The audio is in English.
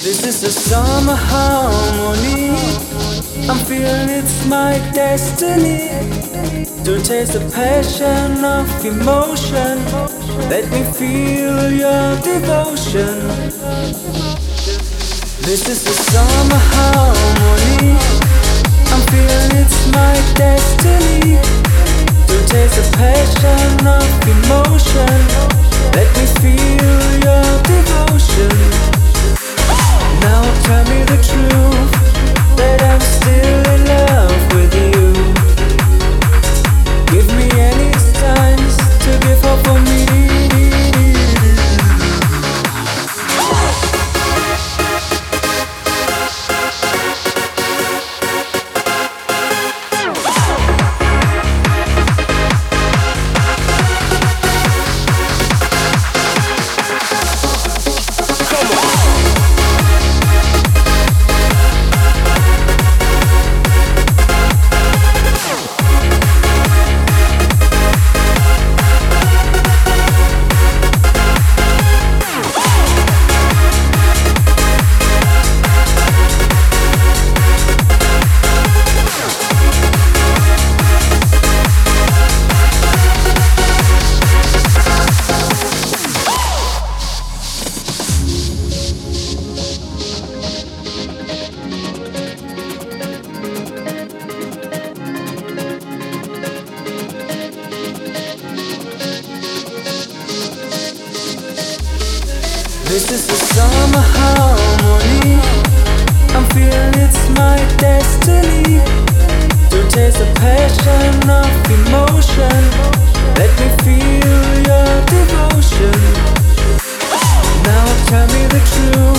This is a summer harmony. I'm feeling it's my destiny to taste the passion of emotion. Let me feel your devotion. This is a summer harmony. I'm feeling it's my destiny to taste the passion of emotion. Let me feel your devotion. Now tell me the truth, that I'm still in love with you. Give me any signs to give hope for me. This is the summer harmony. I'm feeling it's my destiny to taste the passion of emotion. Let me feel your devotion. Now tell me the truth.